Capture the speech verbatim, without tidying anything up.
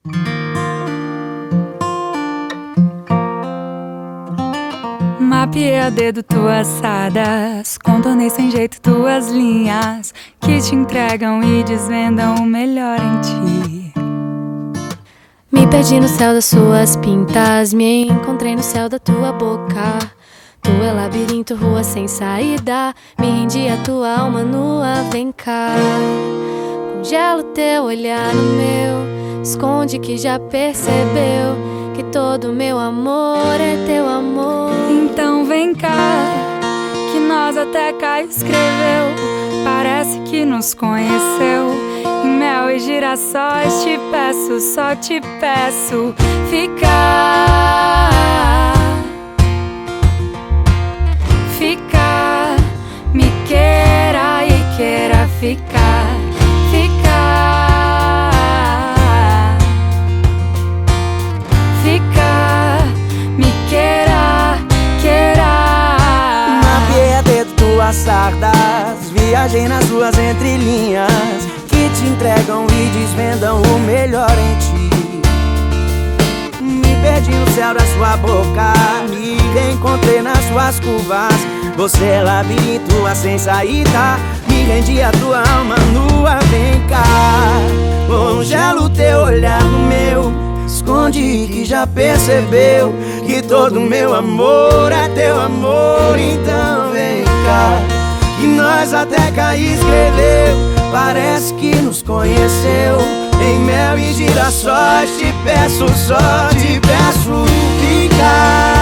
Mapeei a dedo tuas sadas, contornei sem jeito tuas linhas que te entregam e desvendam o melhor em ti. Me perdi no céu das suas pintas, me encontrei no céu da tua boca. Tu é labirinto, rua sem saída, me rendi a tua alma nua, vem cá. Congelo teu olhar no meu, esconde que já percebeu que todo meu amor é teu amor. Então vem cá, que nós até cá escreveu, parece que nos conheceu. Em mel e girassóis te peço, só te peço ficar. Ficar, me queira e queira ficar. Ficar, ficar, me queira, queira. Mapeei a dedo tuas sardas, viajei nas ruas entrelinhas que te entregam e desvendam o melhor em ti. Me perdi no céu da sua boca, me reencontrei nas suas curvas. Você é labirinto, a sem saída, me rendi a tua alma nua, vem cá. Congelo teu olhar no meu, esconde que já percebeu que todo meu amor é teu amor. Então vem cá, que nós até cá escreveu, parece que nos conheceu. Em mel e girassóis te peço, só te peço ficar.